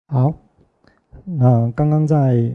好，那刚刚在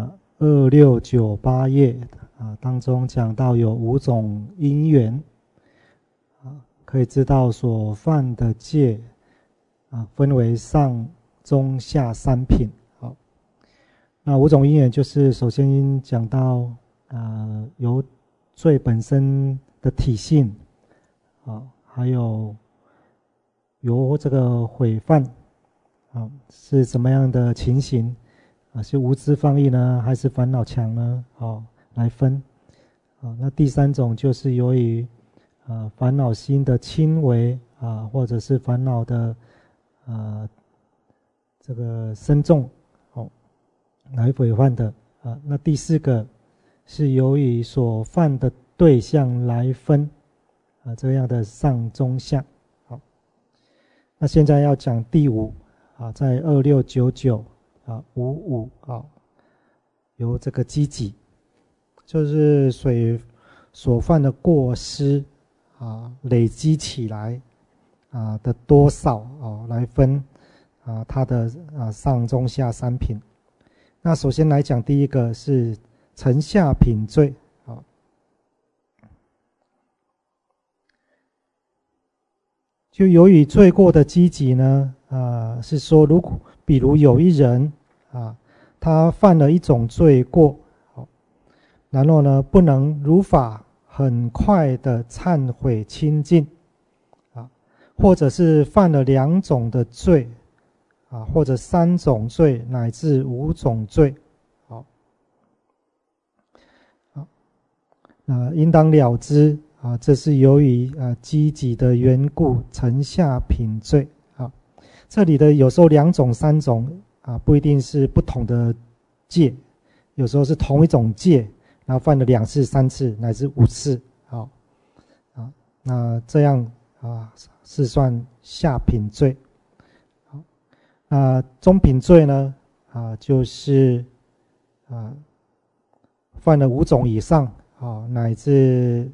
2698页当中讲到有5种因缘可以知道所犯的戒分为上、中、下3品。好，那5种因缘就是首先讲到由罪本身的体性还有由这个毁犯是怎么样的情形是无知放逸呢，还是烦恼强呢？来分。那第3种就是由于烦恼心的轻微或者是烦恼的这个深重来毁犯的那第4个是由于所犯的对象来分这样的上中下。好，那现在要讲第5。在269955由这个积集，就是所犯的过失累积起来的多少来分它的上中下3品。那首先来讲第一个是承下品罪。就由于罪过的积集呢是说比如有一人他犯了一种罪过然后呢不能如法很快的忏悔清净或者是犯了2种的罪或者3种罪乃至5种罪应当了知这是由于积集的缘故承下品罪。这里的有时候2种3种不一定是不同的戒，有时候是同一种戒然后犯了2次3次乃至5次那这样是算下品罪。中品罪呢就是犯了5种以上乃至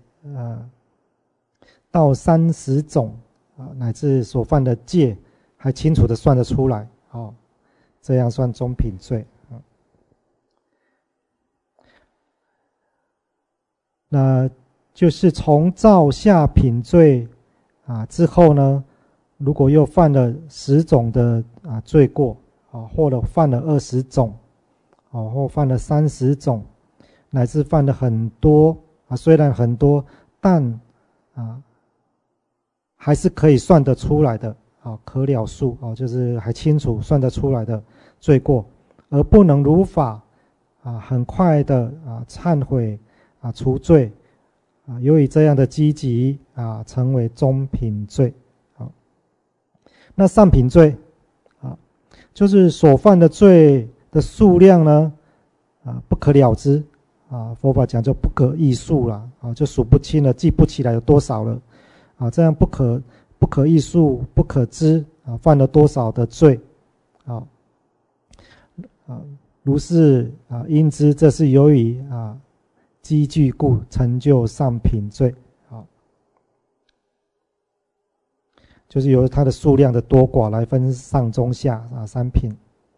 到30种乃至所犯的戒还清楚的算得出来这样算中品罪。那就是从造下品罪之后呢，如果又犯了10种的罪过或者犯了20种或犯了30种乃至犯了很多虽然很多但还是可以算得出来的可了数就是还清楚算得出来的罪过，而不能如法很快的忏悔除罪由于这样的积集成为中品罪。那上品罪就是所犯的罪的数量呢不可了知佛法讲就不可议数了就数不清了，记不起来有多少了这样不可议数不可知犯了多少的罪如是应知这是由于积聚故成就上品罪就是由它的数量的多寡来分上中下3品。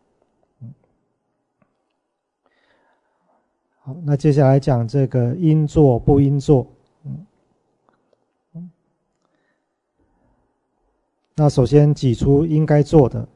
好，那接下来讲这个应做不应做。那首先挤出应该做的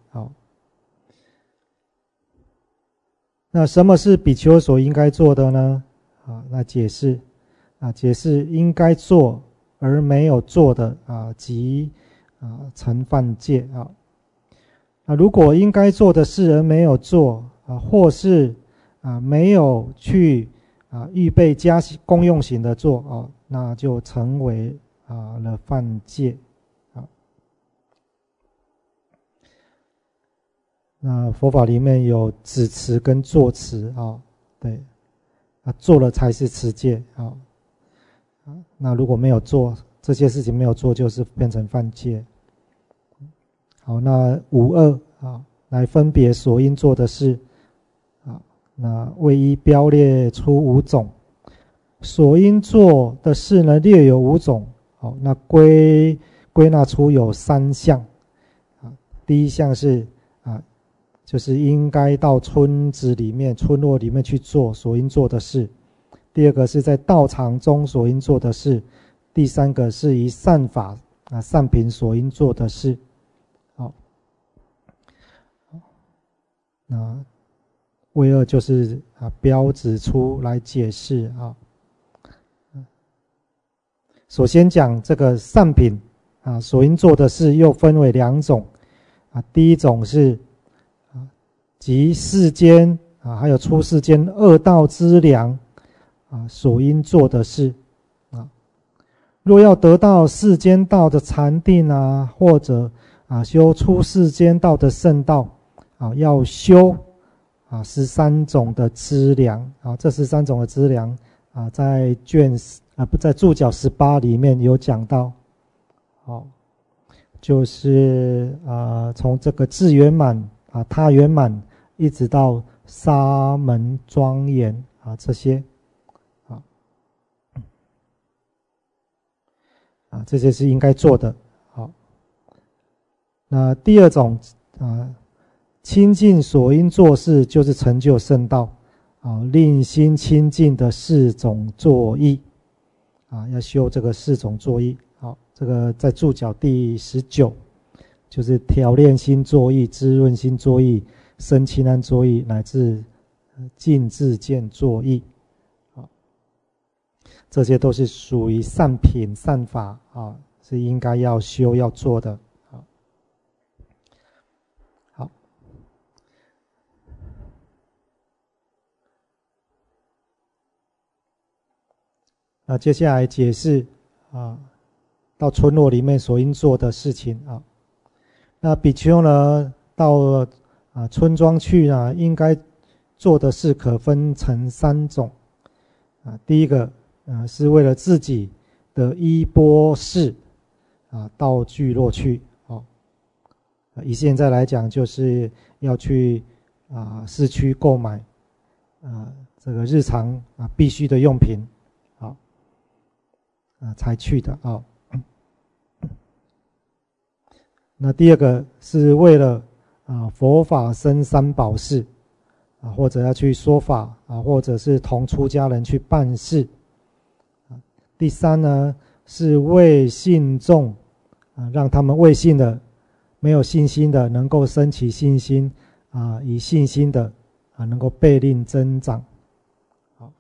那什么是比丘所应该做的呢？那解释应该做而没有做的即成犯戒那如果应该做的事而没有做或是没有去预备加功用行的做那就成为了犯戒那佛法里面有止持跟坐持对做了才是持戒那如果没有做这些事情没有做就是变成犯戒。好，那52来分别所应做的事那为一标列出5种，所应做的事呢略有5种那归纳出有3项第一项是就是应该到村子里面、村落里面去做所应做的事；第二个是在道场中所应做的事；第三个是以善法善品所应做的事。好，那为二就是标指出来解释啊。首先讲这个善品所应做的事又分为两种第一种是即世间还有出世间恶道之良所应做的事若要得到世间道的禅定或者修出世间道的圣道要修13种的资粮这13种的资粮在在注脚18里面有讲到，就是从这个智圆满他圆满一直到沙门庄严这些这些是应该做的。好，那第二种清净所应做事，就是成就圣道令心清净的4种作意要修这个4种作意。好，这个在注脚第19，就是调练心作意、滋润心作意、生清安作意，乃至尽自见作意。这些都是属于善品善法是应该要修要做的。好，那接下来解释到村落里面所应做的事情那比丘呢到村庄去应该做的事可分成3种第一个是为了自己的衣钵饰到聚落去以现在来讲，就是要去市区购买这个日常必须的用品才去的那第二个是为了佛法僧三宝事或者要去说法或者是同出家人去办事。第三呢是为信众让他们未信的没有信心的能够升起信心以信心的能够倍令增长。好，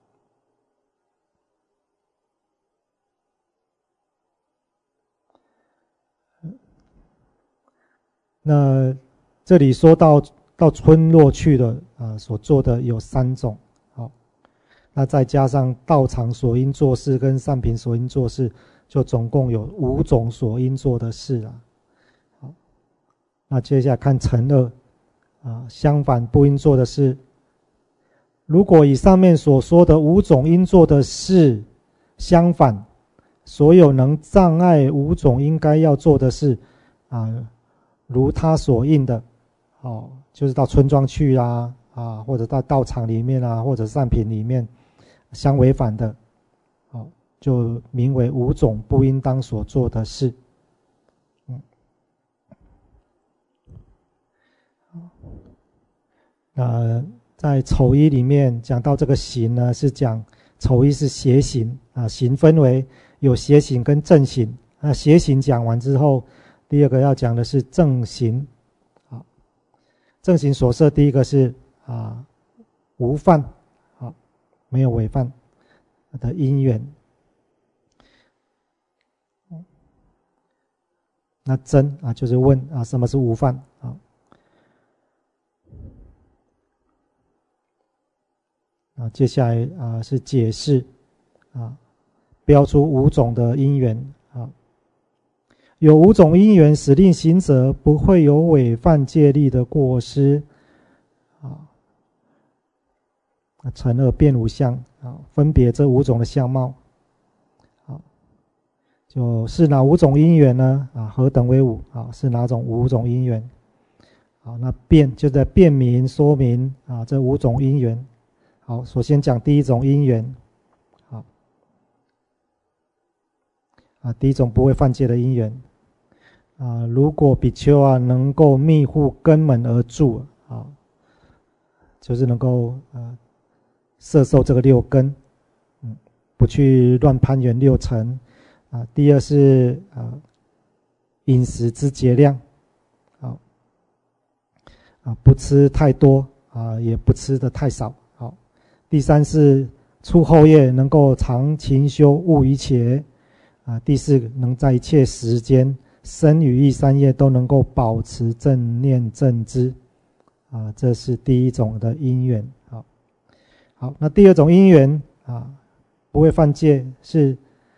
那这里说到村落去的所做的有3种。那再加上道场所应做事跟善品所应做事，就总共有5种所应做的事好，那接下来看乘二相反不应做的事。如果以上面所说的5种应做的事相反，所有能障碍5种应该要做的事如他所应的就是到村庄去或者到道场里面或者善品里面相违反的就名为5种不应当所做的事。在丑一里面讲到这个行呢，是讲丑一是邪行行分为有邪行跟正行。那邪行讲完之后，第二个要讲的是正行。正行所设第一个是无犯没有违犯的因缘。那真就是问什么是无犯接下来是解释标出5种的因缘有5种因缘使令行者不会有违犯戒律的过失乘二变5相分别这5种的相貌就是哪5种因缘呢何等为5是哪种5种因缘那变就在辨明说明这5种因缘。好，首先讲第一种因缘第一种不会犯戒的因缘如果比丘能够密护根门而住就是能够摄受这个六根，不去乱攀缘六尘啊。第二是饮食之节量，不吃太多也不吃的太少。好，第三是出后业能够常勤修勿于且第四能在一切时间身语意三业都能够保持正念正知这是第一种的因缘。好，那第二种因缘不会犯戒是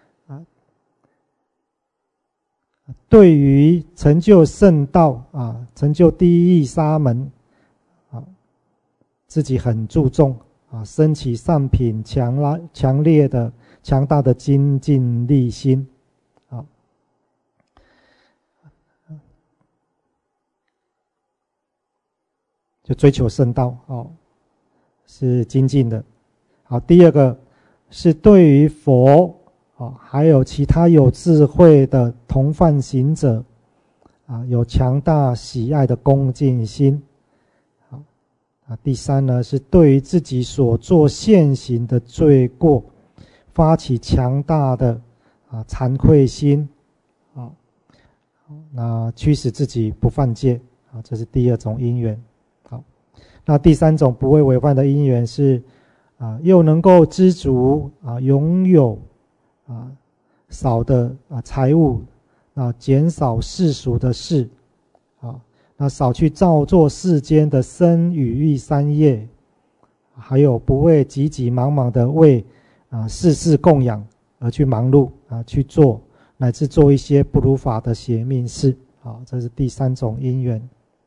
对于成就圣道成就第一义沙门自己很注重升起上品强烈的强大的精进力心就追求圣道是精进的。好，第二个是对于佛还有其他有智慧的同犯行者有强大喜爱的恭敬心。第三呢是对于自己所做现行的罪过发起强大的惭愧心那驱使自己不犯戒这是第二种因缘。好，那第三种不会违犯的因缘是又能够知足拥有少的财物减少世俗的事那少去造作世间的身语意三业，还有不会急急忙忙的为世事供养而去忙碌去做，乃至做一些不如法的邪命事这是第三种因缘。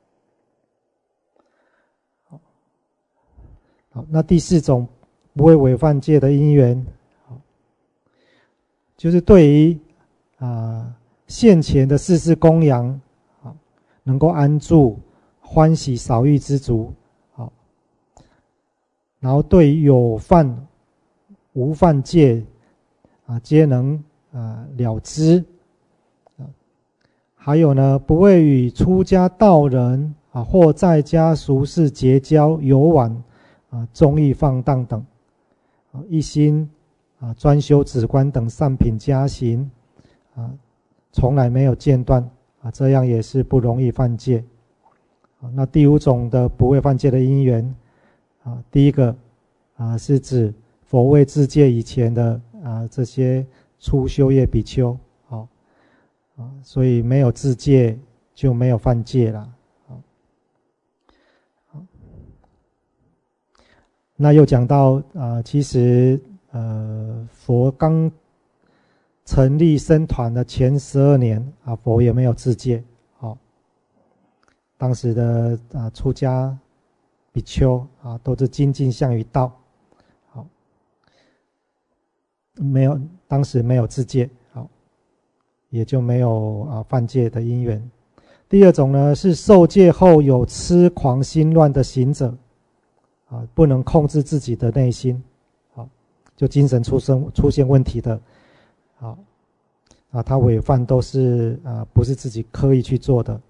好，那第四种不会违犯戒的因缘就是对于现前的世事供养能够安住欢喜少欲知足然后对有犯无犯戒皆能了知还有呢不会与出家道人或在家俗士结交游玩纵欲放荡等一心专修止观等善品加行从来没有间断这样也是不容易犯戒。那第五种的不会犯戒的因缘第一个是指佛未自戒以前的这些初修业比丘所以没有自戒就没有犯戒了。那又讲到其实佛刚成立僧团的前12年佛也没有自戒当时的出家比丘都是精进向于道没有当时没有自戒也就没有犯戒的因缘。第二种呢是受戒后有痴狂心乱的行者不能控制自己的内心就精神出现问题的他违犯都是不是自己刻意去做的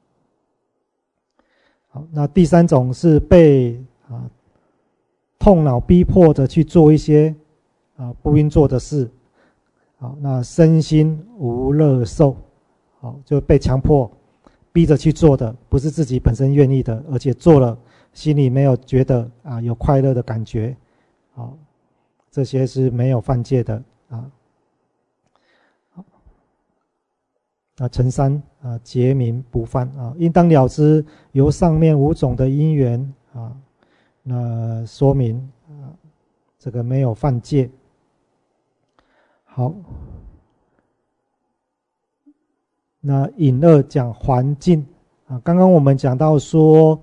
好，那第三种是被痛恼逼迫着去做一些不应做的事那身心无乐受就被强迫逼着去做的，不是自己本身愿意的，而且做了心里没有觉得有快乐的感觉这些是没有犯戒的陈三结名不犯应当了知由上面5种的因缘那说明这个没有犯戒。好，那引2讲环境刚刚我们讲到说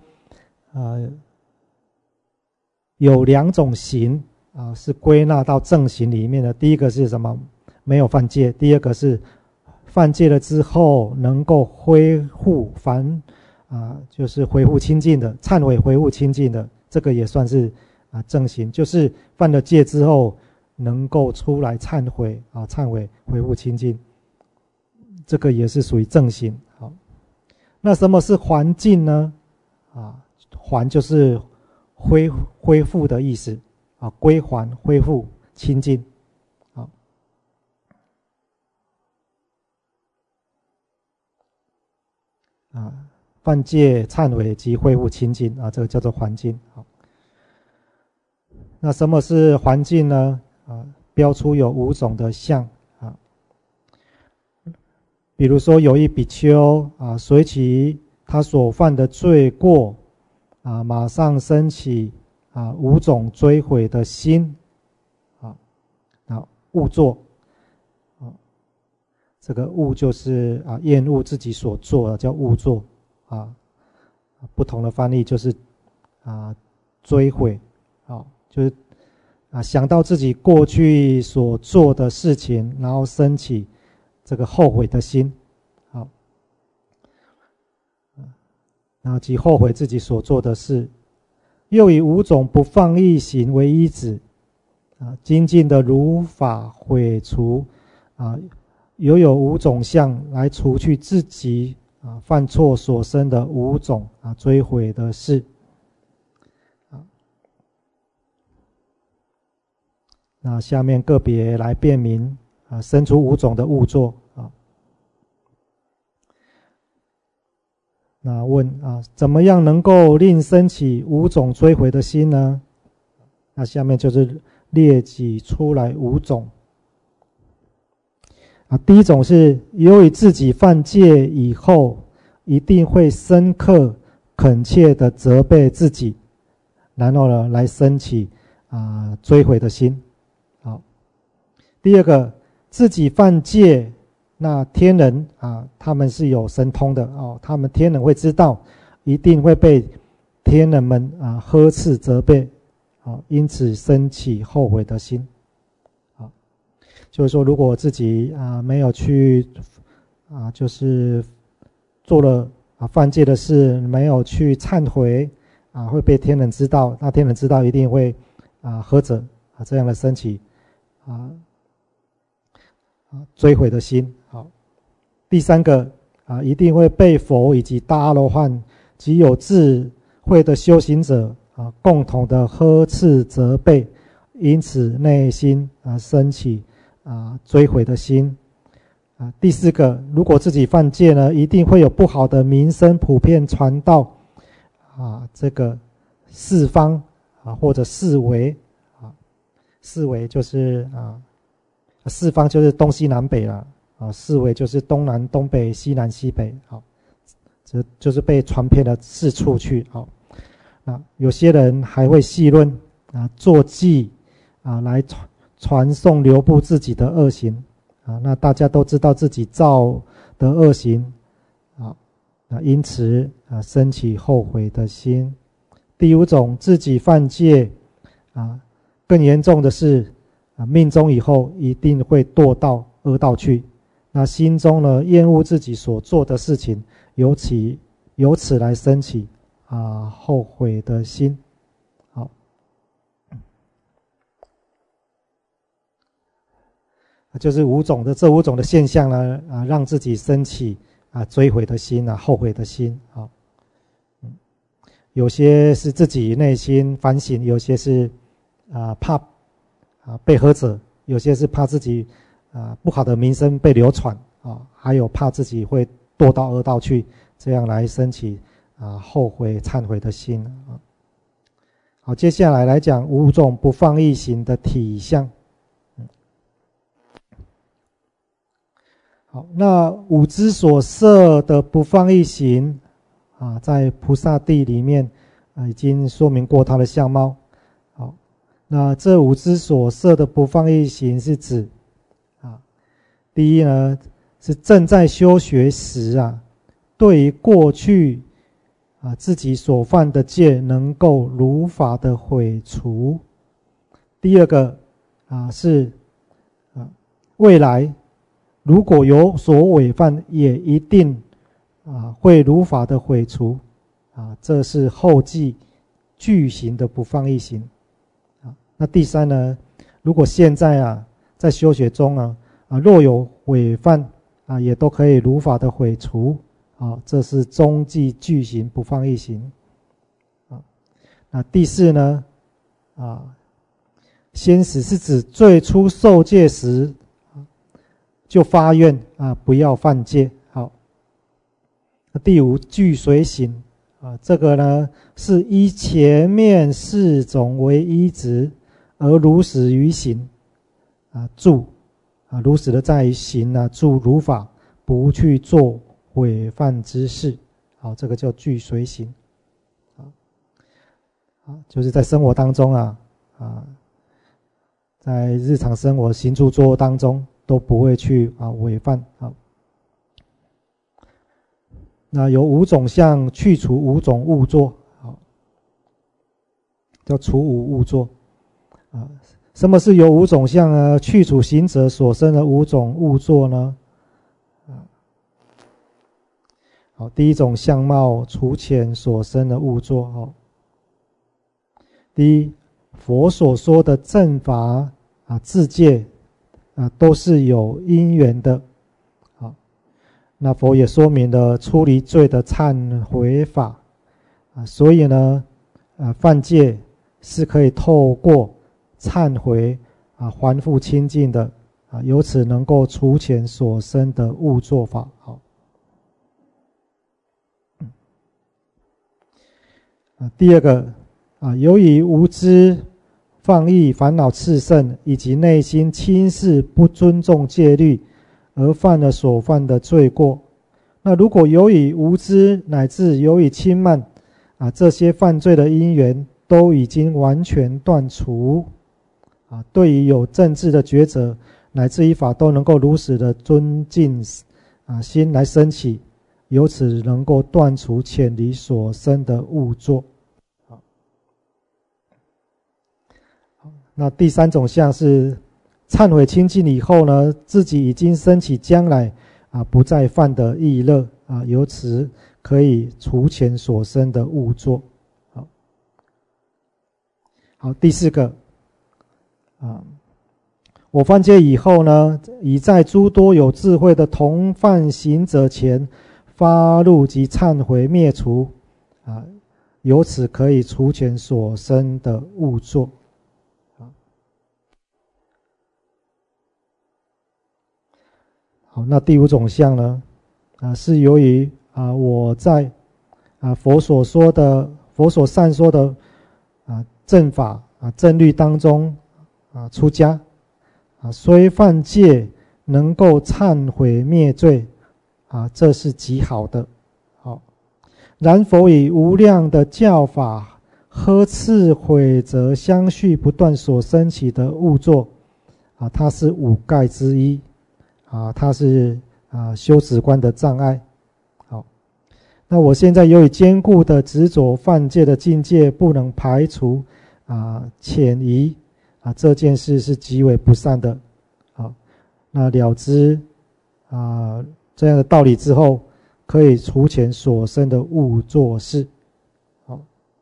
有2种行是归纳到正行里面的，第一个是什么？没有犯戒，第二个是犯戒了之后能够恢复就是恢复清净的，忏悔恢复清净的，这个也算是正行，就是犯了戒之后能够出来忏悔忏悔恢复清净，这个也是属于正行。那什么是环境呢？环就是恢复的意思啊，归还、恢复、清净。犯戒、忏悔及恢复清净啊，这个叫做还净。好，那什么是还净呢？标出有5种的相啊，比如说有一比丘啊，随其他所犯的罪过啊，马上升起5种追悔的心恶作这个恶就是厌恶自己所做的，叫恶作不同的翻译就是追悔就是想到自己过去所做的事情，然后升起这个后悔的心，然后即后悔自己所做的事，又以5种不放逸行为依止精进的如法毁除有5种相来除去自己犯错所生的5种追悔的事。那下面个别来辨明生出5种的恶作那问怎么样能够令升起5种追悔的心呢？那下面就是列举出来5种第一种是由于自己犯戒以后，一定会深刻恳切的责备自己，然后呢来升起追悔的心。好，第二个，自己犯戒，那天人他们是有神通的他们天人会知道，一定会被天人们呵斥责备因此升起后悔的心。就是说，如果自己没有去就是做了犯戒的事，没有去忏悔会被天人知道，那天人知道一定会呵责这样的升起追悔的心。好，第三个一定会被佛以及大阿罗汉及有智慧的修行者共同的呵斥责备，因此内心升起追悔的心。第四个，如果自己犯戒呢，一定会有不好的名声普遍传到这个四方或者四维四维就是四方就是东西南北了四维就是东南东北西南西北这就是被传遍了四处去有些人还会戏论作记来传颂流布自己的恶行那大家都知道自己造的恶行因此升起后悔的心。第5种，自己犯戒更严重的是命中以后一定会堕到恶道去，那心中呢厌恶自己所做的事情，由此来升起后悔的心。好，就是这5种的现象呢让自己升起追悔的心后悔的心有些是自己内心反省，有些是怕被呵责，有些是怕自己不好的名声被流传还有怕自己会堕到恶道去，这样来升起后悔忏悔的心好，接下来讲5种不放逸行的体相。好，那5之所摄的不放逸行在菩萨地里面已经说明过它的相貌。好，那这5之所摄的不放逸行是指第一呢是正在修学时对于过去自己所犯的戒能够如法的毁除。第二个是未来如果有所违犯，也一定会如法的毁除这是后继具行的不放逸行那第3呢，如果现在在修学中若有违犯也都可以如法的毁除这是中继具行不放逸行第四呢，先死是指最初受戒时就发愿不要犯戒。好，第五具随行这个呢是依前面四种为依止，而如实于行住如实的在于行住如法，不去做毁犯之事。好，这个叫具随行。就是在生活当中在日常生活行住坐卧当中都不会去违犯。那有五种相去除五种误作，叫除五误作。什么是有五种相呢？去除行者所生的五种误作呢？好，第一种相貌除前所生的误作。第一，佛所说的正法自戒都是有因缘的。那佛也说明了出离罪的忏悔法所以呢犯戒是可以透过忏悔还复清净的由此能够除前所生的误作法。好，第二个由于无知、放逸、烦恼炽盛，以及内心轻视不尊重戒律，而犯了所犯的罪过。那如果由于无知乃至由于轻慢这些犯罪的因缘都已经完全断除对于有正知的觉者乃至于法都能够如实的尊敬心来升起，由此能够断除潜离所生的误作。那第三种相是忏悔清净以后呢，自己已经升起将来不再犯的意乐由此可以除前所生的误作。好，第四个我犯戒以后呢，已在诸多有智慧的同犯行者前发怒及忏悔灭除由此可以除前所生的误作。好，那第五种相呢是由于我在佛所善说的正法正律当中出家虽犯戒能够忏悔灭罪这是极好的。好，然佛以无量的教法呵斥毁则相续不断所生起的误作它是五盖之一它是修止观的障碍。好，那我现在由于坚固的执着犯戒的境界不能排除潜移这件事是极为不善的。好，那了知这样的道理之后，可以除前所生的误作事。好，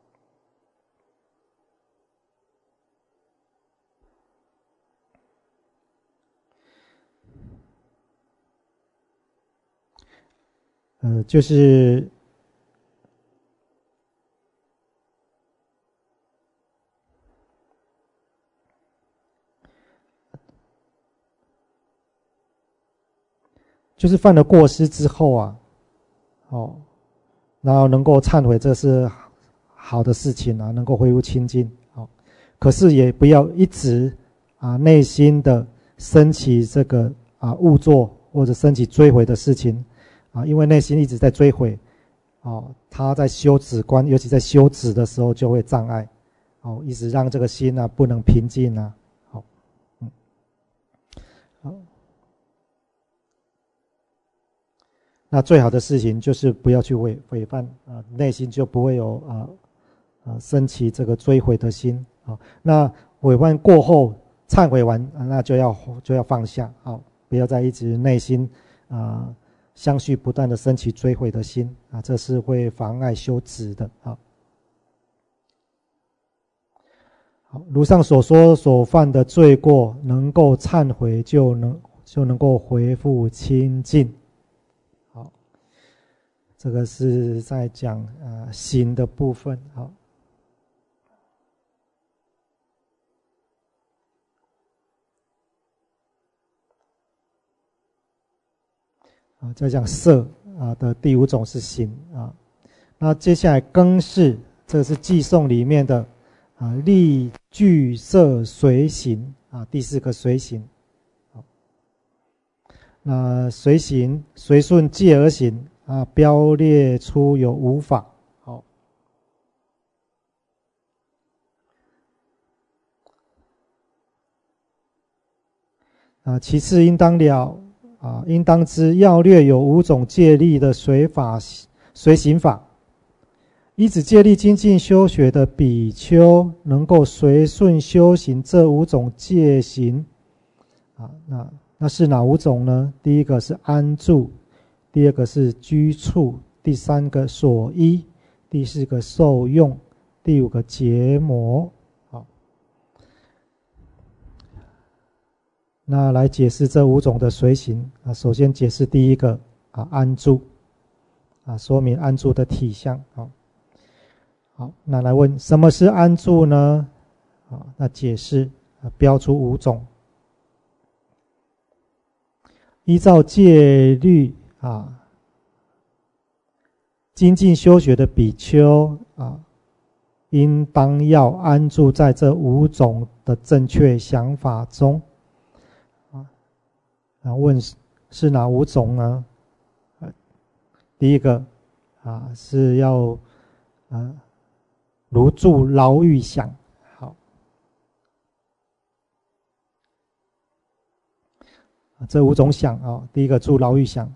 就是犯了过失之后然后能够忏悔，这是好的事情能够恢复清净。可是也不要一直内心的升起这个误作或者升起追悔的事情因为内心一直在追悔他在修止观，尤其在修止的时候就会障碍一直让这个心不能平静好，那最好的事情就是不要去违犯内心就不会有升起这个追悔的心那违犯过后忏悔完那就要放下不要再一直内心相续不断的升起追悔的心这是会妨碍修止的好，如上所说所犯的罪过能够忏悔就能够恢复清净。好，这个是在讲行的部分。好， 再讲色的第5种是行那接下来庚是，这个是寄送里面的力聚色随行第4个随行。那随行随顺戒而行标列出有5法。好，其次应当了应当知要略有5种戒律的随行法。依止戒律精进修学的比丘，能够随顺修行这5种戒行那是哪5种呢？第1个是安住，第2个是居处，第3个所依，第4个受用，第5个结魔。好，那来解释这5种的随行首先解释第1个安住说明安住的体相。好，那来问什么是安住呢？那解释标出5种。依照戒律精进修学的比丘应当要安住在这5种的正确想法中问是哪5种呢？第1个是要如住牢狱想。好，这5种想第1个住牢狱想。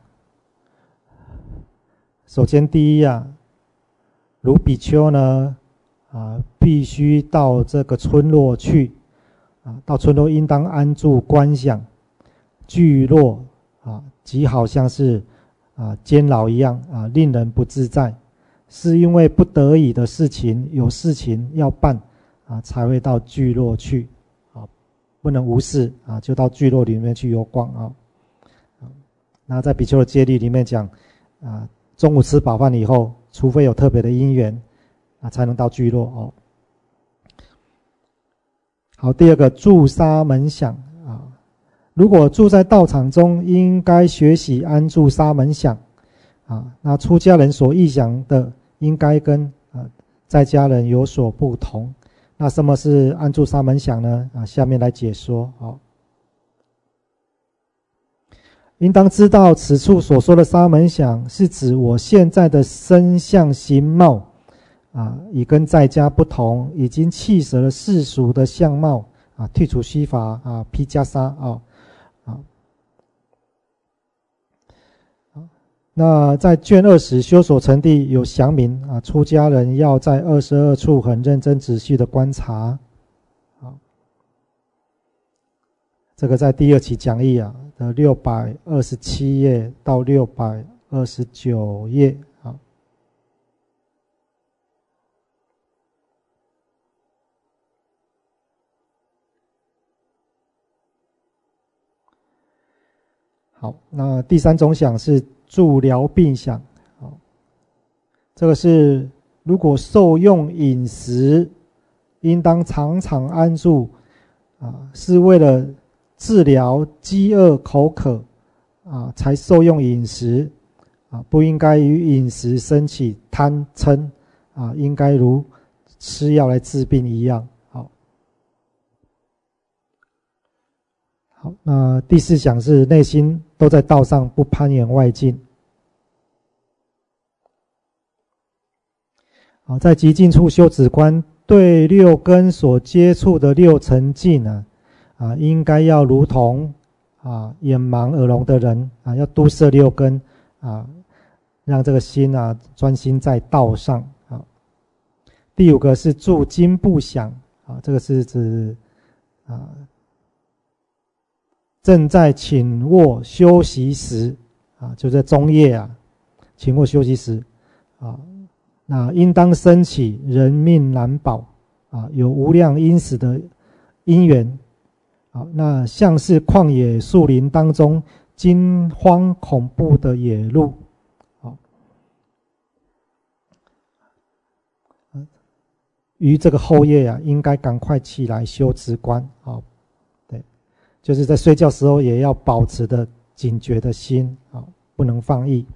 首先第一如比丘呢必须到这个村落去到村落应当安住观想聚落即好像是监牢一样令人不自在，是因为不得已的事情，有事情要办才会到聚落去不能无事就到聚落里面去游逛那在比丘的戒律里面讲中午吃饱饭以后，除非有特别的因缘才能到聚落好，第2个住沙门想如果住在道场中，应该学习安住沙门想那出家人所臆想的应该跟在家人有所不同。那什么是安住沙门想呢？下面来解说。应当知道此处所说的沙门想是指我现在的身相形貌已跟在家不同，已经弃舍了世俗的相貌退除须发披袈裟那在卷20修所成地有详明出家人要在22处很认真仔细的观察这个在第2期讲义的627页到629页好，那第3种想是住疗病想这个是如果受用饮食应当常常安住是为了治疗饥饿口渴才受用饮食不应该与饮食生起贪嗔应该如吃药来治病一样好，那第4想是内心都在道上，不攀缘外境在极静处修止观，对6根所接触的6尘境应该要如同眼盲耳聋的人要都摄6根让这个心专心在道上第5个是住经部想这个是指正在寝卧休息时就在中夜寝卧休息时那应当升起人命难保有无量因死的因缘那像是旷野树林当中惊慌恐怖的野鹿于这个后夜应该赶快起来修止观对，就是在睡觉时候也要保持的警觉的心不能放逸。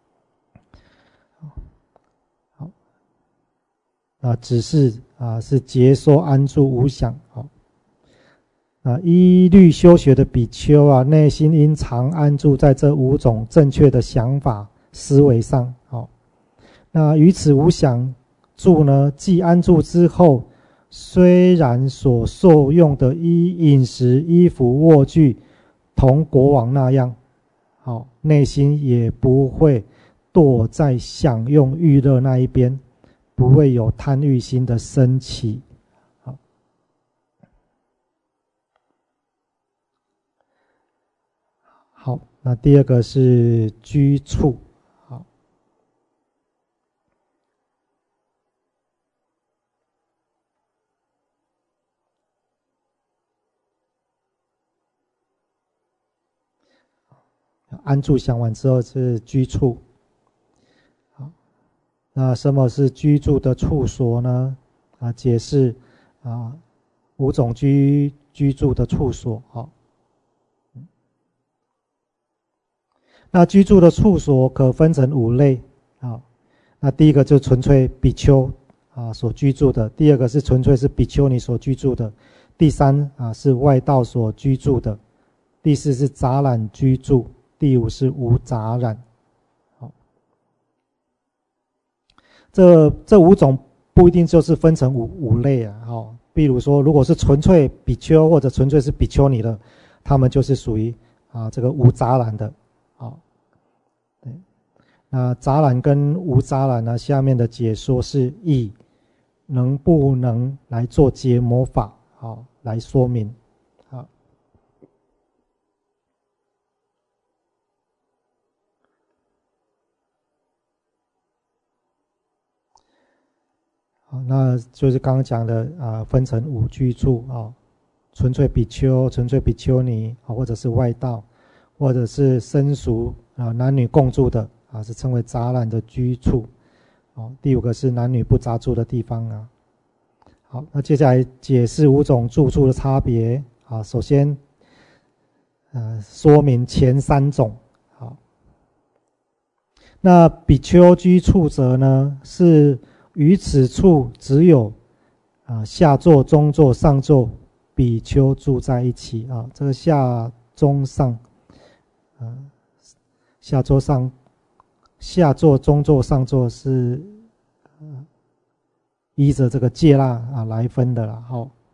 只是是节说安住无想。依律修学的比丘内心应常安住在这5种正确的想法思维上。那于此无想住呢，既安住之后，虽然所受用的饮食、衣服、卧具同国王那样，内心也不会堕在享用欲乐那一边，不会有贪欲心的升起。好，那第二个是居处。安住想完之后是居处。好，那什么是居住的处所呢？解释5种居住的处所。那居住的处所可分成5类。那第一个就纯粹比丘所居住的，第二个是纯粹是比丘尼所居住的，第三是外道所居住的，第四是杂染居住，第5是无杂染。这5种不一定就是分成五类比如说，如果是纯粹比丘或者纯粹是比丘尼的，他们就是属于这个无杂染的。对，那杂染跟无杂染呢，下面的解说是以能不能来做结魔法来说明。那就是刚刚讲的分成5居处纯粹比丘、纯粹比丘尼或者是外道，或者是生熟男女共住的是称为杂染的居处。第5个是男女不杂住的地方。好，那接下来解释5种住处的差别。首先说明前3种。那比丘居处则呢，是于此处只有下座、中座、上座比丘住在一起。这个下、中、上下座、中座、上座是依着这个戒腊来分的啦。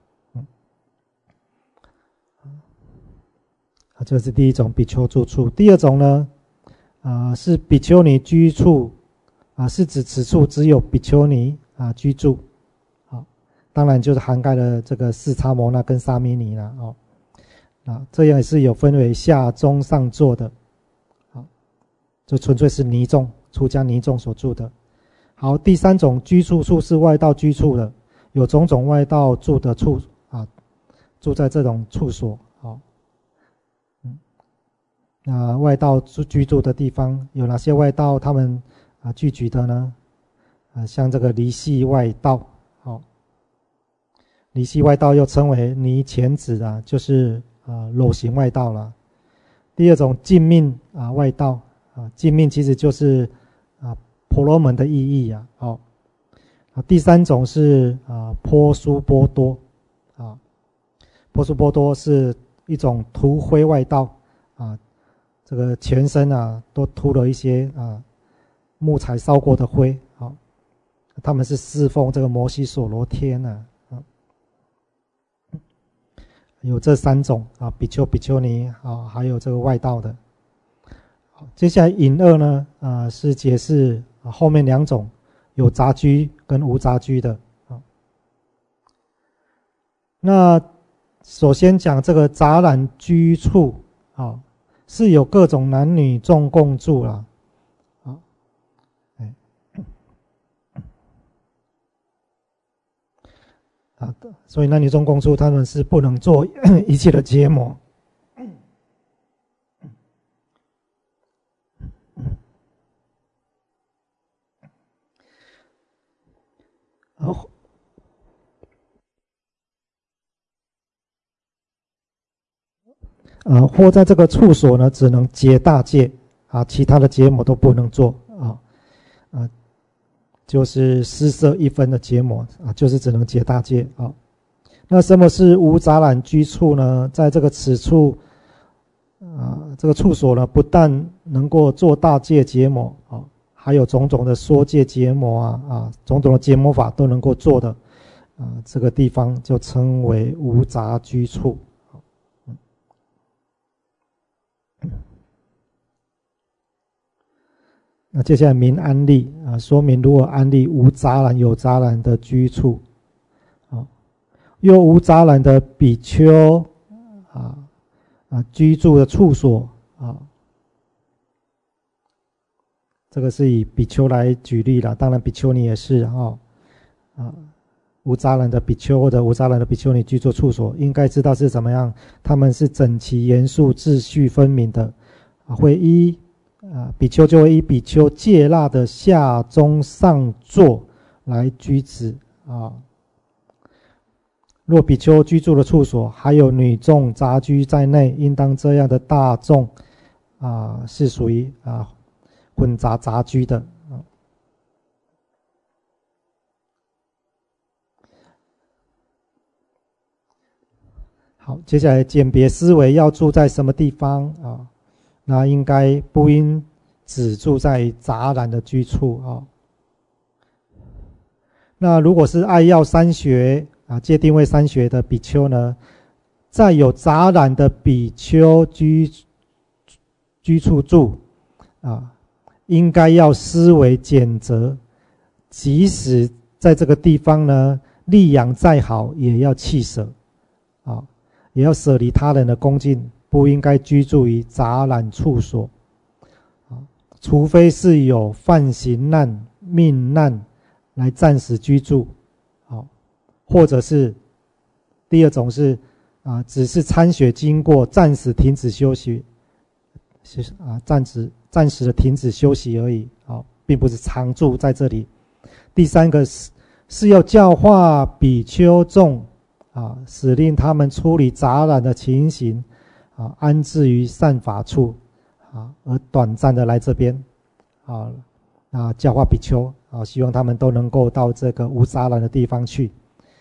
这是第1种比丘住处。第2种呢是比丘尼居处是指此处只有比丘尼居住。当然就是涵盖了这个四叉摩那跟沙弥尼了。这样也是有分为下、中、上座的。就纯粹是尼众、出家尼众所住的。好，第3种居住处是外道居处的，有种种外道住的处住在这种处所。那外道居住的地方有哪些外道他们聚集的呢？像这个离系外道。离系外道又称为尼前子就是裸行外道了。第2种净命外道。净命其实就是婆罗门的意义。第3种是婆苏波多。婆苏波多是一种涂灰外道。这个全身都涂了一些木材烧过的灰。他们是侍奉这个摩西所罗天。有这3种比丘、比丘尼还有这个外道的。接下来引2呢是解释后面2种有杂居跟无杂居的。那首先讲这个杂染居处是有各种男女众共住啦。所以男女众共住他们是不能做一切的结魔。或在这个处所呢，只能结大戒其他的结魔都不能做就是施设一分的结魔就是只能结大戒那什么是无杂染居处呢？在这个此处这个处所呢，不但能够做大戒结魔还有种种的缩戒结魔种种的结魔法都能够做的这个地方就称为无杂居处。那接下来明安立说明如何安立无杂染有杂染的居处又无杂染的比丘居住的处所这个是以比丘来举例了，当然比丘尼也是无杂染的比丘或者无杂染的比丘尼居住处所，应该知道是怎么样，他们是整齐严肃秩序分明的会依比丘就会依比丘戒腊的下中上座来居止若比丘居住的处所还有女众杂居在内，应当这样的大众是属于混杂杂居的好，接下来鉴别思维要住在什么地方那应该不应只住在杂染的居处那如果是爱要三学戒定慧三学的比丘呢，在有杂染的比丘居处住应该要思维检责，即使在这个地方呢力养再好，也要弃舍也要舍离他人的恭敬，不应该居住于杂染处所除非是有犯行难命难来暂时居住或者是第二种是只是参学经过暂时停止休息暂时的停止休息而已并不是常住在这里。第三个是要教化比丘众使令他们处理杂染的情形安置于善法处而短暂的来这边教化比丘希望他们都能够到这个无杂染的地方去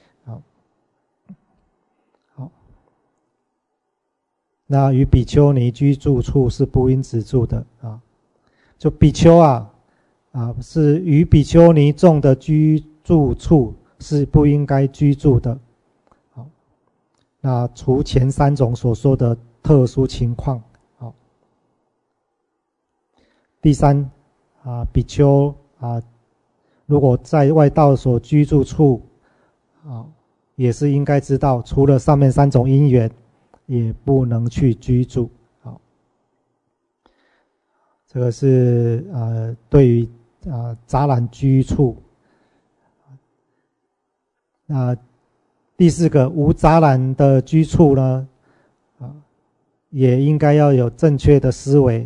那与比丘尼居住处是不应止住的就比丘是与比丘尼众的居住处是不应该居住的那除前三种所说的特殊情况第三比丘如果在外道所居住处也是应该知道，除了上面三种因缘也不能去居住这个是对于杂染居处那第四个无杂染的居处呢也应该要有正确的思维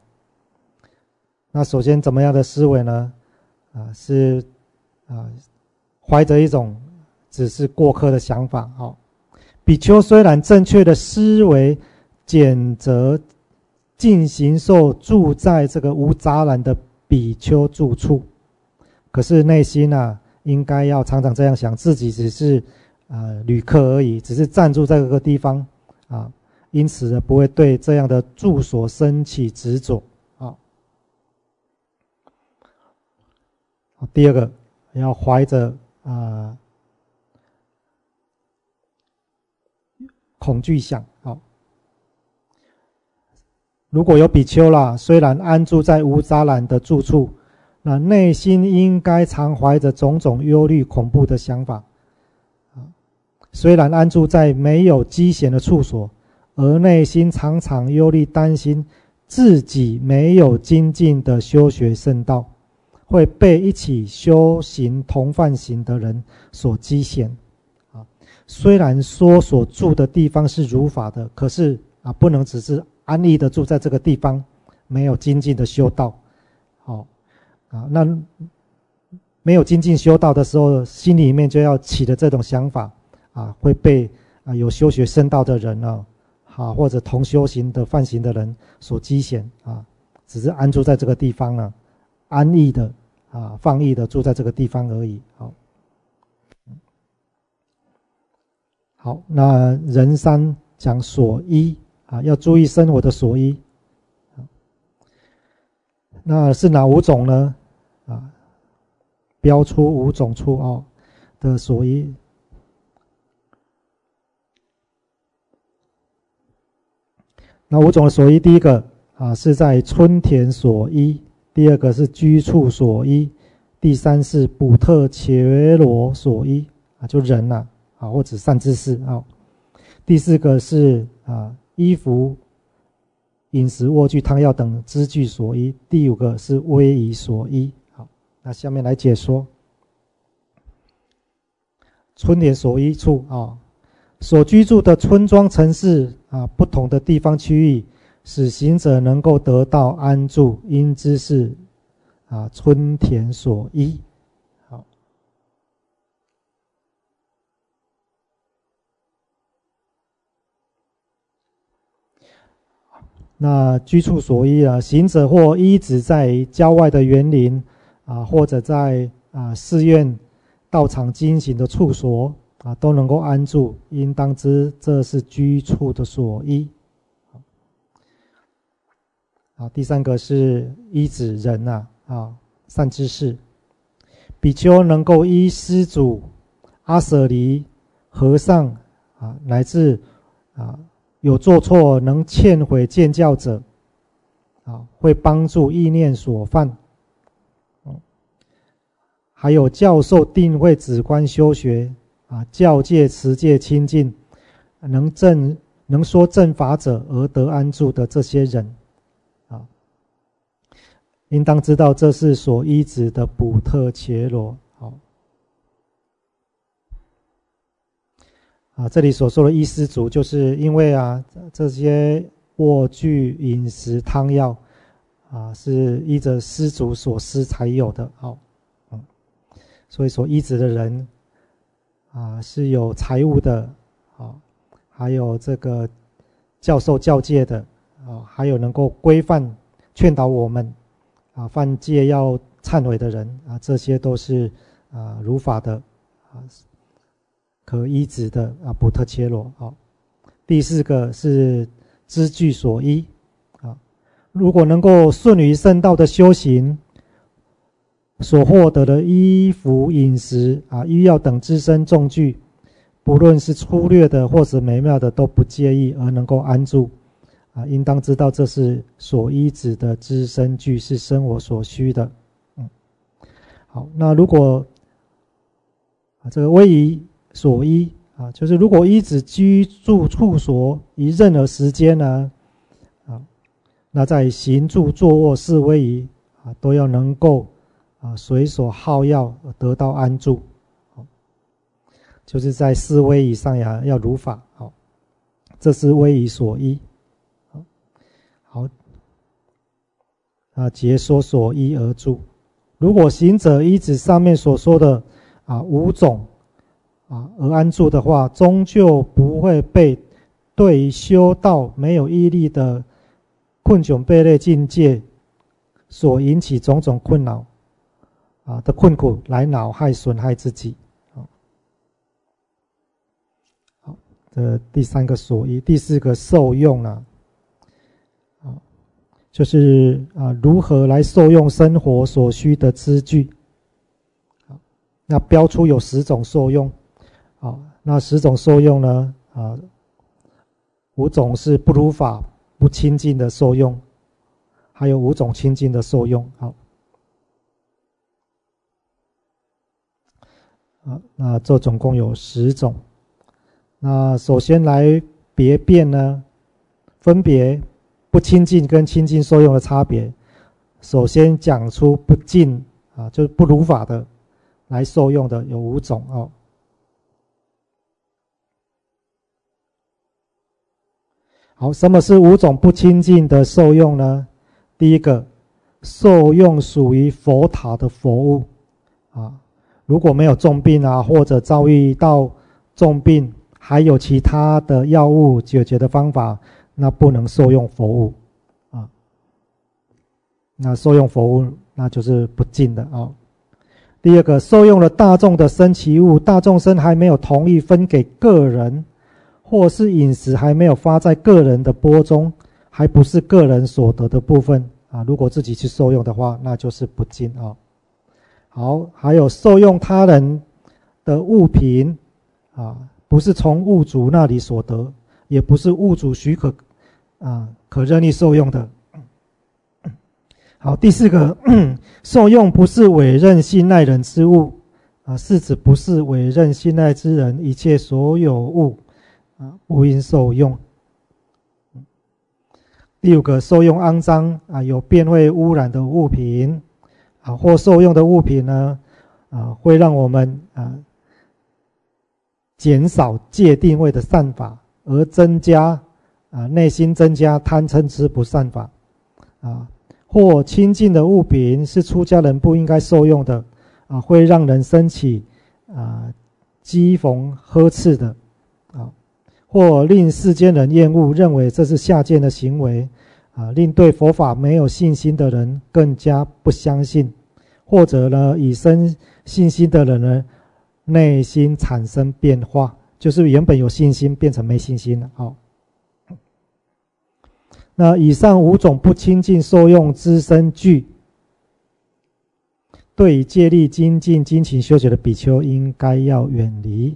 那首先怎么样的思维呢是怀着一种只是过客的想法比丘虽然正确的思维检责进行受住在这个无杂染的比丘住处，可是内心应该要常常这样想，自己只是旅客而已，只是暂住在这个地方因此呢不会对这样的住所生起执着第二个要怀着恐惧想如果有比丘啦，虽然安住在无杂染的住处，那内心应该常怀着种种忧虑恐怖的想法虽然安住在没有机嫌的处所，而内心常常忧虑担心自己没有精进的修学圣道，会被一起修行同犯行的人所讥嫌虽然说所住的地方是如法的，可是不能只是安逸的住在这个地方，没有精进的修道那没有精进修道的时候，心里面就要起的这种想法会被有修学圣道的人或者同修行的犯行的人所讥嫌只是安住在这个地方了，安逸的放逸的住在这个地方而已。好，那人三讲所依要注意生活的所依。那是哪5种呢？标出5种处的所依。那5种的所依，第一个是在春田所依，第二个是居处所依，第三是补特伽罗所依就人或者善知识第四个是衣服、饮食、卧具、汤药等支具所依，第5个是威仪所依。好，那下面来解说春田所依处所居住的村庄、城市不同的地方区域，使行者能够得到安住，因之是春田所依。好，那居处所依行者或依止在郊外的园林或者在寺院、道场经行的处所都能够安住，应当知这是居处的所依。第三个是依止人善知识，比丘能够依施主、阿舍离、和尚乃至有做错能劝悔见教者会帮助意念所犯还有教授定慧止观修学教戒持戒清净能说正法者而得安住的这些人应当知道这是所依止的补特伽罗。这里所说的依施主，就是因为这些卧具、饮食、汤药是依着施主所施才有的所以所依止的人是有财务的还有这个教授教戒的还有能够规范劝导我们犯戒要忏悔的人这些都是如法的可依止的补特伽罗。第4个是支具所依如果能够顺于圣道的修行，所获得的衣服、饮食医药等资身重具，不论是粗略的或是美妙的都不介意，而能够安住应当知道这是所依止的资身具，是生活所需的。好，那如果这个威仪所依就是如果依止居住处所以任何时间呢那在行住坐卧事威仪都要能够随所好要得到安住就是在四威仪上要如法这是威仪所依。好解说所依而住，如果行者依止上面所说的5种而安住的话，终究不会被对修道没有毅力的困窘悖类境界所引起种种困扰的困苦来恼害损害自己。好，这第3个所依。第4个受用就是如何来受用生活所需的资具。那标出有10种受用那10种受用呢5种是不如法不清净的受用，还有5种清净的受用。那这总共有10种。那首先来别辨呢，分别不清净跟清净受用的差别。首先讲出不净就是不如法的来受用的有5种好，什么是5种不清净的受用呢？第一个，受用属于佛塔的佛物如果没有重病或者遭遇到重病，还有其他的药物解决的方法，那不能受用佛物那受用佛物那就是不净的哦。第二个，受用了大众的生其物，大众生还没有同意分给个人，或是饮食还没有发在个人的钵中，还不是个人所得的部分啊。如果自己去受用的话，那就是不净啊。好，还有受用他人的物品啊，不是从物主那里所得，也不是物主许可可任意受用的。好，第四个，受用不是委任信赖人之物是指不是委任信赖之人，一切所有物不应受用。第五个，受用肮脏有便会污染的物品或受用的物品呢会让我们减少戒定慧的善法，而增加内心增加贪嗔痴不善法或亲近的物品是出家人不应该受用的会让人生起讥讽呵斥的或令世间人厌恶，认为这是下贱的行为令对佛法没有信心的人更加不相信，或者呢以生信心的人呢内心产生变化，就是原本有信心变成没信心了那以上5种不清净受用之身具，对于戒律精进精勤修学的比丘应该要远离。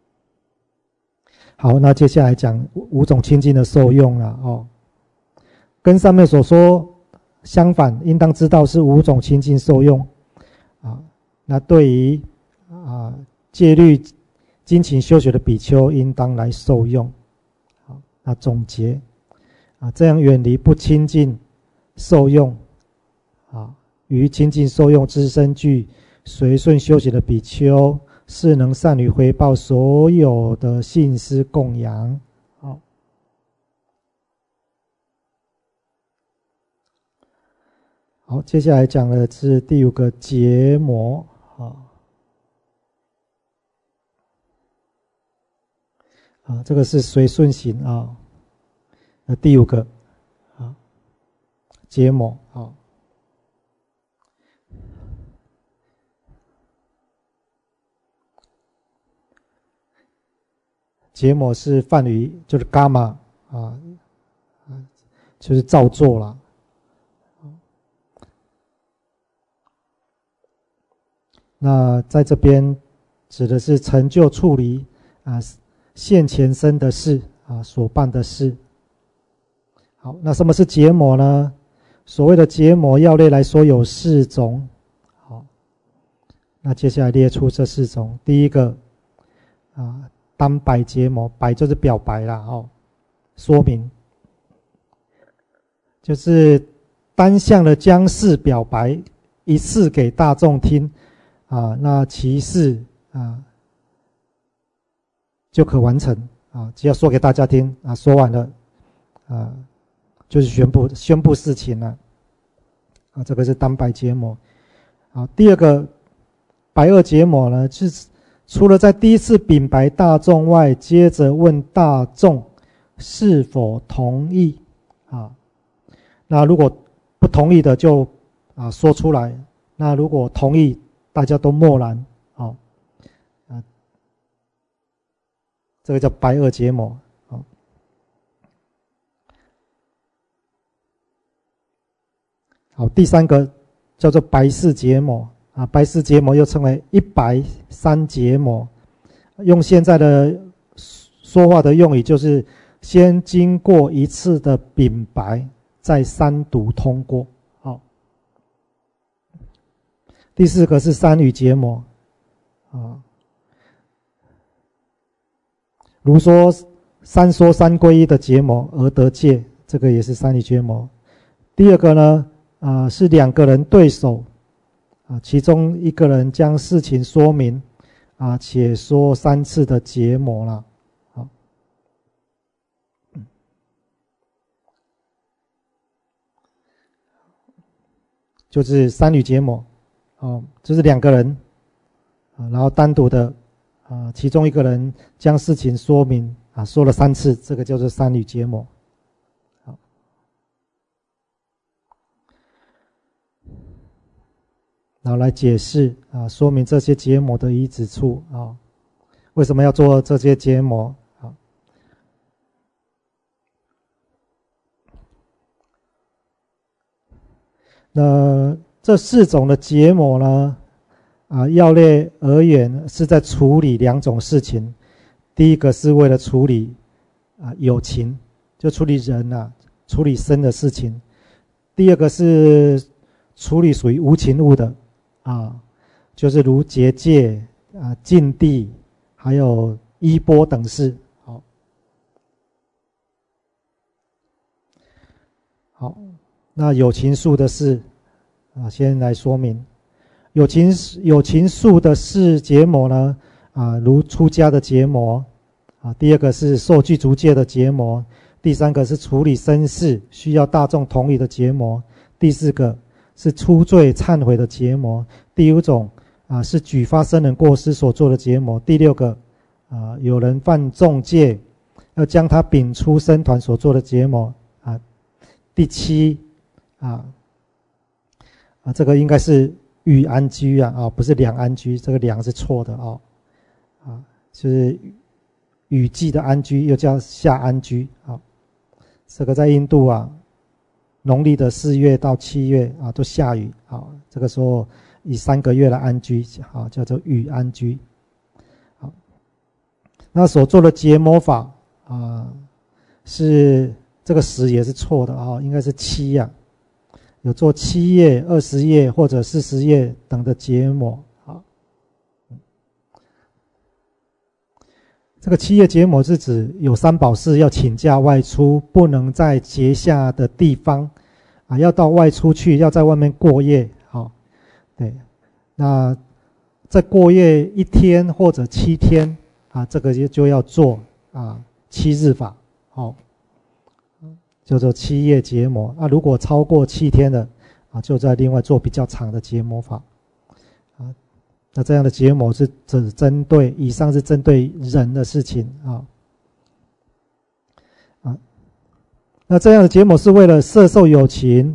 好，那接下来讲5种清净的受用了跟上面所说相反，应当知道是5种清净受用那对于戒律精勤修学的比丘应当来受用。好，那总结这样远离不清净受用于清净受用之身具随顺修行的比丘，是能善于回报所有的信施供养。好，接下来讲的是第5个结魔这个是随顺行第5个结魔结魔是梵语，就是伽玛就是造作啦。那在这边指的是成就处理现前身的事所办的事。好，那什么是结魔呢？所谓的结魔要类来说有4种。好，那接下来列出这4种。第一个单白结魔，白就是表白啦说明，就是单向的将事表白一次给大众听那其事就可完成只要说给大家听说完了就是宣布事情了这个是单白结魔。第二个白二结魔呢，是除了在第一次禀白大众外，接着问大众是否同意那如果不同意的就说出来，那如果同意大家都默然这个叫白二结魔好，第3个叫做白四结魔白四结魔又称为一白三结魔，用现在的说话的用语就是先经过1次的禀白，再3读通过第4个是三语结魔如说3说3皈依的结魔而得戒，这个也是三语结魔。第2个呢是2个人对手其中1个人将事情说明且说3次的结魔了就是三语结魔就是2个人然后单独的其中1个人将事情说明说了3次，这个叫做三语结魔。 然后来解释啊，说明这些结魔的依止处啊，为什么要做这些结魔啊？那这4种的结魔呢，啊，要略而言是在处理2种事情。第一个是为了处理啊有情，就处理人啊，处理身的事情；第二个是处理属于无情物的啊，就是如结界啊、禁地，还有衣钵等事。好，那有情数的事啊，先来说明。有情数的事结魔呢，啊，如出家的结魔啊；第二个是受具足戒的结魔；第三个是处理身事需要大众同意的结魔；第四个是出罪忏悔的结魔；第5种啊是举发生人过失所做的结魔；第6个啊有人犯重戒，要将他摒出僧团所做的结魔啊；第7这个应该是欲安居啊，不是两安居，这个两是错的就是雨季的安居，又叫夏安居啊。这个在印度啊，农历的4月到7月啊都下雨啊，这个时候以3个月来安居啊，叫做雨安居。好，那所做的结魔法啊，是这个10也是错的啊，应该是7啊。有做7页、20页或者40页等的结魔啊。这个7页结魔是指有3宝事要请假外出，不能在结下的地方啊，要到外出去，要在外面过夜。好，对，那在过夜1天或者7天啊，这个就要做啊7日法。好。叫做7页结魔啊，如果超过7天的啊，就在另外做比较长的结魔法啊。那这样的结魔是只针对以上是针对人的事情啊。那这样的结魔是为了摄受有情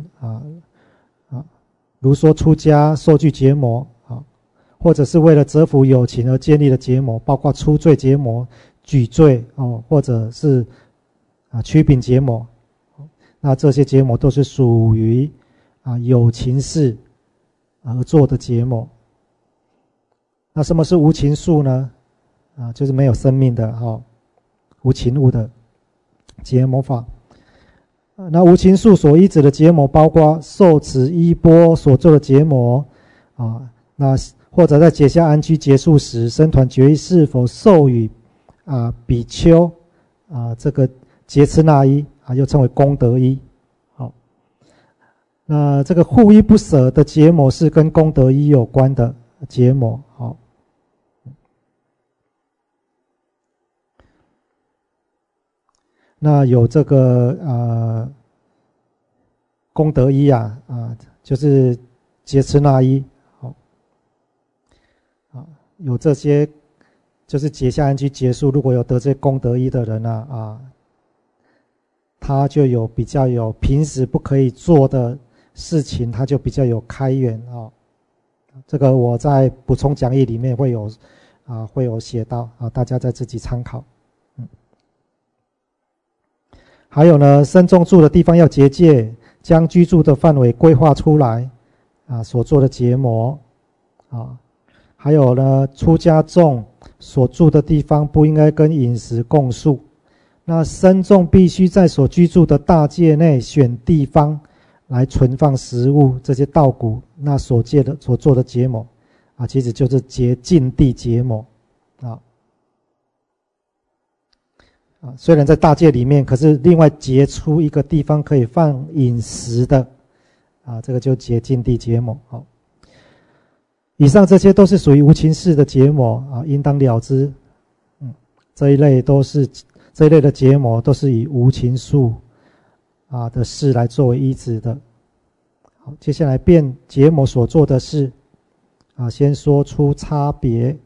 如说出家受具结魔啊，或者是为了折服有情而建立的结魔，包括出罪结魔、举罪或者是曲柄结魔。那这些结魔都是属于有情事而做的结魔。那什么是无情数呢？就是没有生命的无情物的结魔法。那无情数所依止的结魔，包括受持衣钵所做的结魔那或者在结下安居结束时，僧团决议是否授予比丘这个结持那衣又称为功德衣。好，那这个护衣不舍的结魔是跟功德衣有关的结魔。好，那有这个功德衣就是结持那衣。好，有这些就是结下安居结束，如果有得这功德衣的人他就比较有平时不可以做的事情，他就比较有开源这个我在补充讲义里面会有写到大家再自己参考。还有呢，僧众住的地方要结界，将居住的范围规划出来所做的结魔还有呢，出家众所住的地方不应该跟饮食共宿。那僧众必须在所居住的大界内选地方来存放食物，这些稻谷，那所做的结魔其实就是结禁地结魔虽然在大界里面，可是另外结出一个地方可以放饮食的这个就结禁地结魔。好，以上这些都是属于无情事的结魔应当了知。这一类的结魔都是以无情数的事来作为依止的。好，接下来辨结魔所做的事先说出差别。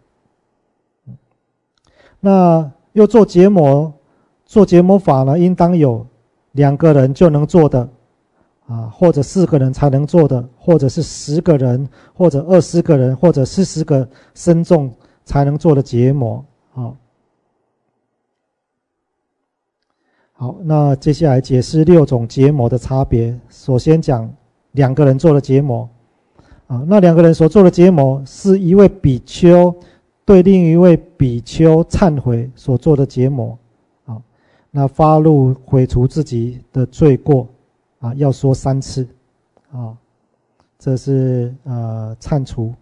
那又做结魔法呢，应当有2个人就能做的或者4个人才能做的，或者是10个人，或者20个人，或者40个僧众才能做的结魔。好，那接下来解释6种结魔的差别。首先讲2个人做的结魔。那2个人所做的结魔是一位比丘对另一位比丘忏悔所做的结魔。那发怒毁除自己的罪过要说3次。这是忏除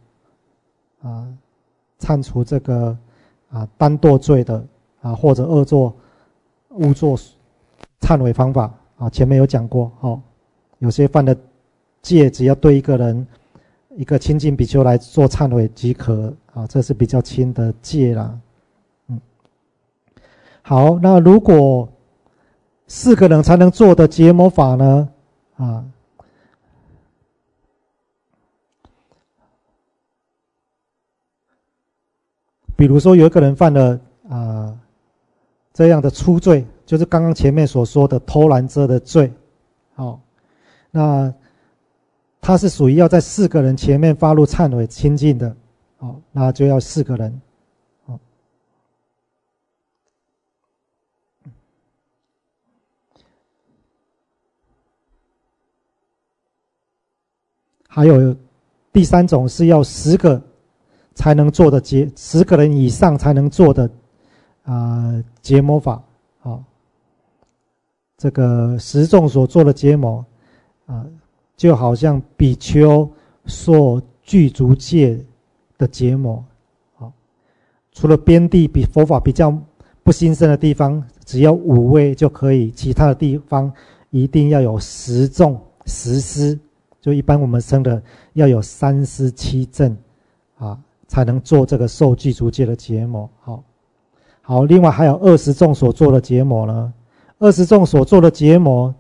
这个单堕罪的或者恶作误作忏悔方法前面有讲过。有些犯的戒只要对一个人一个亲近比丘来做忏悔即可这是比较轻的戒啦。好，那如果4个人才能做的结魔法呢？比如说有一个人犯了这样的粗罪，就是刚刚前面所说的偷拦遮的罪。那他是属于要在4个人前面发怒忏悔亲近的。那就要4个人。还有第3种是要10个才能做的10个人以上才能做的结魔法。这个10众所做的结魔就好像比丘所具足戒的结魔。除了边地比佛法比较不兴盛的地方只要5位就可以，其他的地方一定要有10众10师，就一般我们称的要有37证才能做这个受具足戒的结魔。好，另外还有20众所做的结魔呢。20众所做的结魔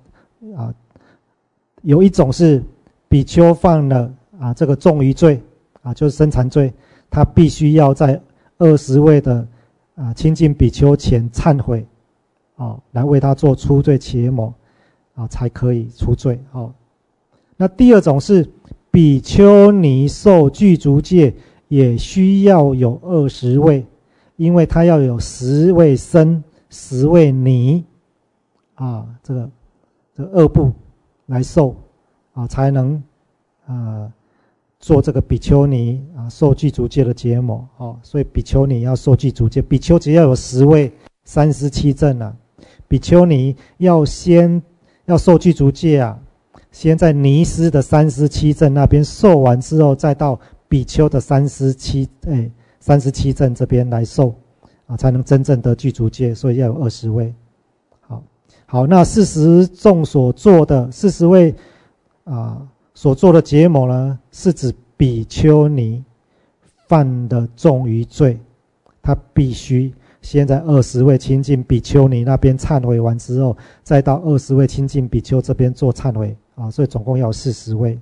有一种是比丘犯了这个重于罪就是生残罪，他必须要在20位的亲近比丘前忏悔来为他做出罪结魔才可以出罪。那第2种是比丘尼受具足戒也需要有20位，因为他要有10位僧10位尼这个2部来受才能做这个比丘尼受具足戒的结魔。所以比丘尼要受具足戒，比丘只要有10位37证比丘尼要受具足戒先在尼师的37证那边受完之后，再到比丘的37证这边来受才能真正得具足戒，所以要有20位。好，那40众所做的40位所做的结魔呢，是指比丘尼犯的重于罪，他必须先在20位亲近比丘尼那边忏悔完之后，再到20位亲近比丘这边做忏悔所以总共要有40位。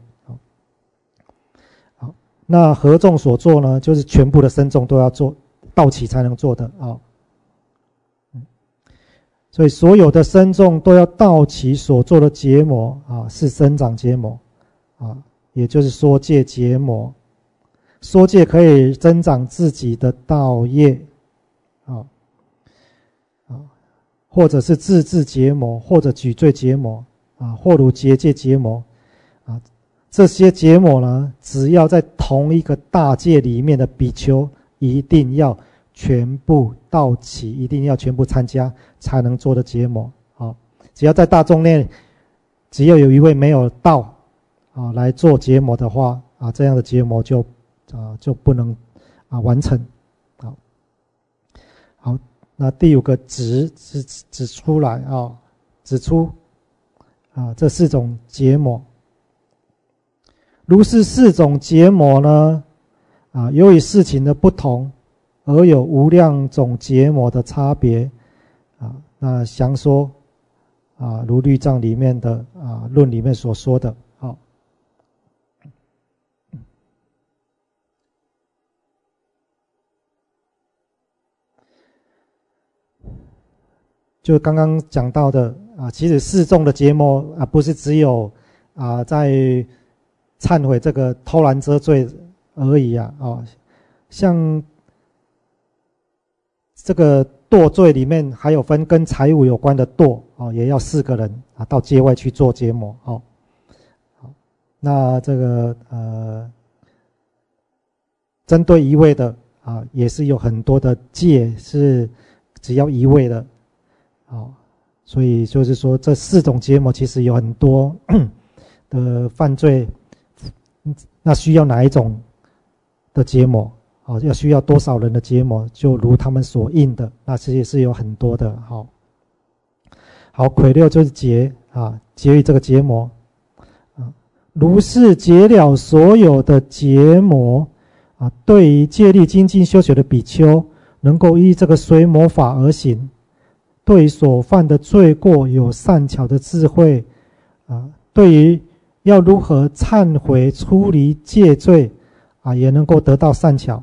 好，那合众所做呢，就是全部的僧众都要做到齐才能做的所以所有的僧众都要到齐所做的结魔是增长结魔也就是说戒结魔。说戒可以增长自己的道业或者是自治结魔，或者举罪结魔或如结戒结魔这些结魔呢，只要在同一个大戒里面的比丘一定要全部到齐，一定要全部参加才能做的结魔。只要在大众内只要有一位没有到来做结魔的话这样的结魔就不能完成。好，那第5个指出来指出这4种结魔。如是4种结魔呢由于事情的不同而有无量种结魔的差别那详说如律藏里面的论里面所说的。就刚刚讲到的其实4众的结魔不是只有在忏悔这个偷懒遮罪而已像这个堕罪里面还有分跟财务有关的堕也要4个人到界外去做结魔那这个针对一位的也是有很多的戒是只要一位的所以就是说这4种结魔其实有很多的犯罪，那需要哪一种的结魔要需要多少人的结魔，就如他们所应的，那其实是有很多的好，魁六就是结结于这个结魔如是结了所有的结魔对于戒律精进修学的比丘，能够依这个随魔法而行，对于所犯的罪过有善巧的智慧对于要如何忏悔出离戒罪也能够得到善巧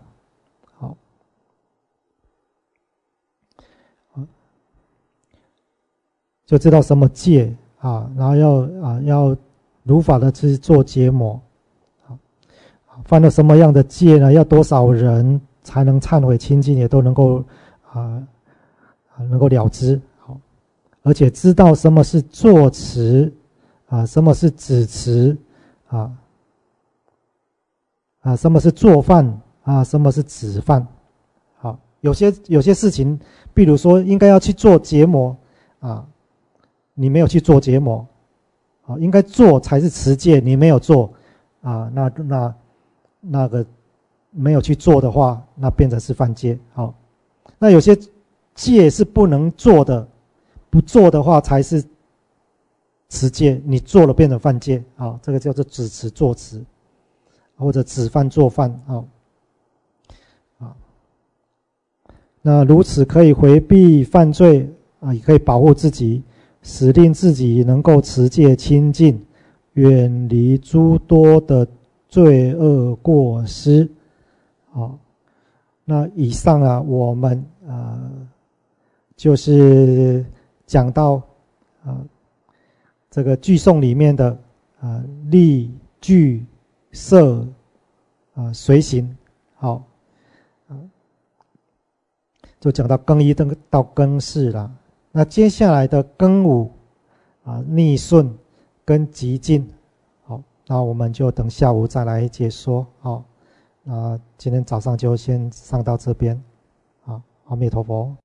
就知道什么戒然后要如法的去做结魔犯了什么样的戒呢？要多少人才能忏悔清净，也都能够能够了知而且知道什么是作持什么是止持什么是做犯什么是止犯有些事情，比如说应该要去做结魔你没有去做结魔应该做才是持戒，你没有做那个没有去做的话，那变成是犯戒那有些戒是不能做的，不做的话才是持戒，你做了变成犯戒这个叫做止持作持或者止犯做犯那如此可以回避犯罪也可以保护自己，使令自己能够持戒清净，远离诸多的罪恶过失那以上我们就是讲到这个句颂里面的立具摄随行就讲到更一到更四了。那接下来的更五逆顺跟极进那我们就等下午再来解说那今天早上就先上到这边阿弥陀佛。